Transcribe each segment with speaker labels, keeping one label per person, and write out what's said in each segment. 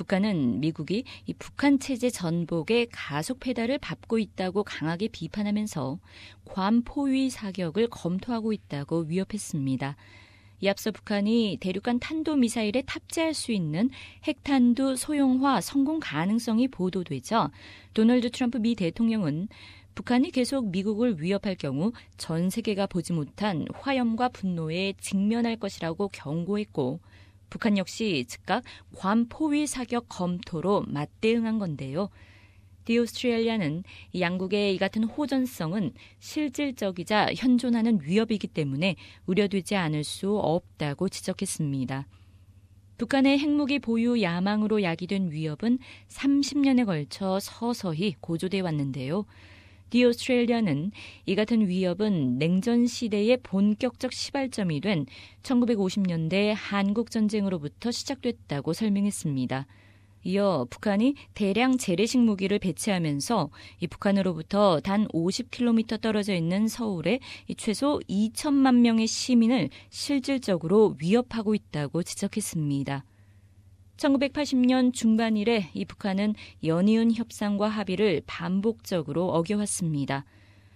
Speaker 1: 북한은 미국이 이 북한 체제 전복에 가속 페달을 밟고 있다고 강하게 비판하면서 괌 포위 사격을 검토하고 있다고 위협했습니다. 이 앞서 북한이 대륙간 탄도미사일에 탑재할 수 있는 핵탄두 소형화 성공 가능성이 보도되자 도널드 트럼프 미 대통령은 북한이 계속 미국을 위협할 경우 전 세계가 보지 못한 화염과 분노에 직면할 것이라고 경고했고 북한 역시 즉각 괌 포위 사격 검토로 맞대응한 건데요. 디 오스트레일리아는 양국의 이 같은 호전성은 실질적이자 현존하는 위협이기 때문에 우려되지 않을 수 없다고 지적했습니다. 북한의 핵무기 보유 야망으로 야기된 위협은 30년에 걸쳐 서서히 고조돼 왔는데요. 디 오스트레일리아는 이 같은 위협은 냉전 시대의 본격적 시발점이 된 1950년대 한국전쟁으로부터 시작됐다고 설명했습니다. 이어 북한이 대량 재래식 무기를 배치하면서 이 북한으로부터 단 50km 떨어져 있는 서울에 최소 2천만 명의 시민을 실질적으로 위협하고 있다고 지적했습니다. 1980년 중반 이래 이 북한은 연이은 협상과 합의를 반복적으로 어겨왔습니다.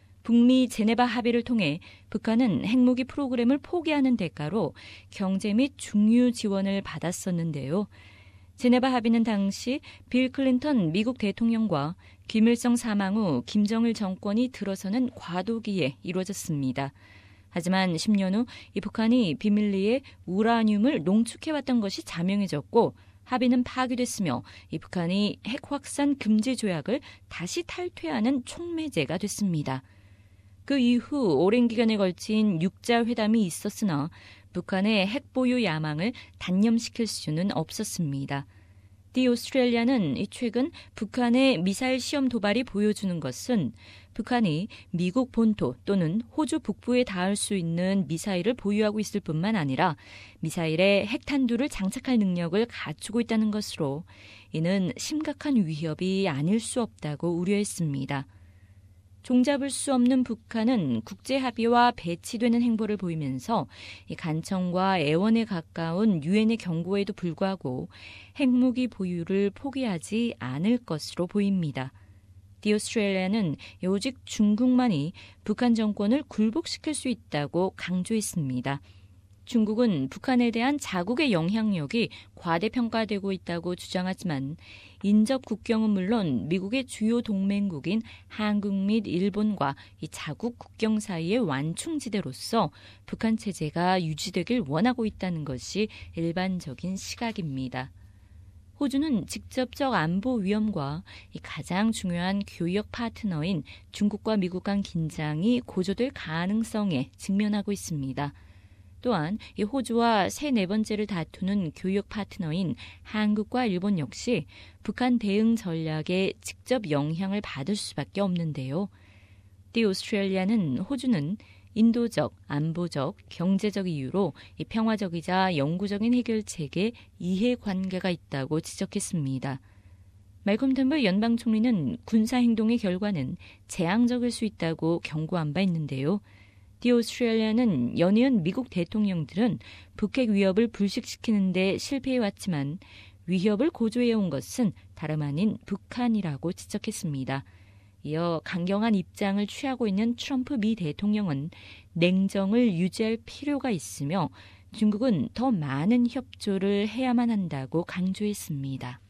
Speaker 1: 북미 제네바 합의를 통해 북한은 핵무기 프로그램을 포기하는 대가로 경제 및 중유 지원을 받았었는데요. 제네바 합의는 당시 빌 클린턴 미국 대통령과 김일성 사망 후 김정일 정권이 들어서는 과도기에 이루어졌습니다. 하지만 10년 후 이 북한이 비밀리에 우라늄을 농축해왔던 것이 자명해졌고 합의는 파기됐으며 이 북한이 핵 확산 금지 조약을 다시 탈퇴하는 촉매제가 됐습니다. 그 이후 오랜 기간에 걸친 육자 회담이 있었으나 북한의 핵 보유 야망을 단념시킬 수는 없었습니다. 디 오스트레일리아는 최근 북한의 미사일 시험 도발이 보여주는 것은 북한이 미국 본토 또는 호주 북부에 닿을 수 있는 미사일을 보유하고 있을 뿐만 아니라 미사일에 핵탄두를 장착할 능력을 갖추고 있다는 것으로 이는 심각한 위협이 아닐 수 없다고 우려했습니다. 종잡을 수 없는 북한은 국제합의와 배치되는 행보를 보이면서 간청과 애원에 가까운 유엔의 경고에도 불구하고 핵무기 보유를 포기하지 않을 것으로 보입니다. 디 오스트레일리아는 오직 중국만이 북한 정권을 굴복시킬 수 있다고 강조했습니다. 중국은 북한에 대한 자국의 영향력이 과대평가되고 있다고 주장하지만 인접 국경은 물론 미국의 주요 동맹국인 한국 및 일본과 이 자국 국경 사이의 완충지대로서 북한 체제가 유지되길 원하고 있다는 것이 일반적인 시각입니다. 호주는 직접적 안보 위험과 가장 중요한 교역 파트너인 중국과 미국 간 긴장이 고조될 가능성에 직면하고 있습니다. 또한 이 호주와 세 네 번째를 다투는 교역 파트너인 한국과 일본 역시 북한 대응 전략에 직접 영향을 받을 수밖에 없는데요. 디 오스트레일리아는 호주는 인도적, 안보적, 경제적 이유로 이 평화적이자 영구적인 해결책에 이해관계가 있다고 지적했습니다. 말콤 텀블 연방 총리는 군사행동의 결과는 재앙적일 수 있다고 경고한 바 있는데요. 디 오스트레일리아는 연이은 미국 대통령들은 북핵 위협을 불식시키는 데 실패해왔지만 위협을 고조해온 것은 다름 아닌 북한이라고 지적했습니다. 이어 강경한 입장을 취하고 있는 트럼프 미 대통령은 냉정을 유지할 필요가 있으며 중국은 더 많은 협조를 해야만 한다고 강조했습니다.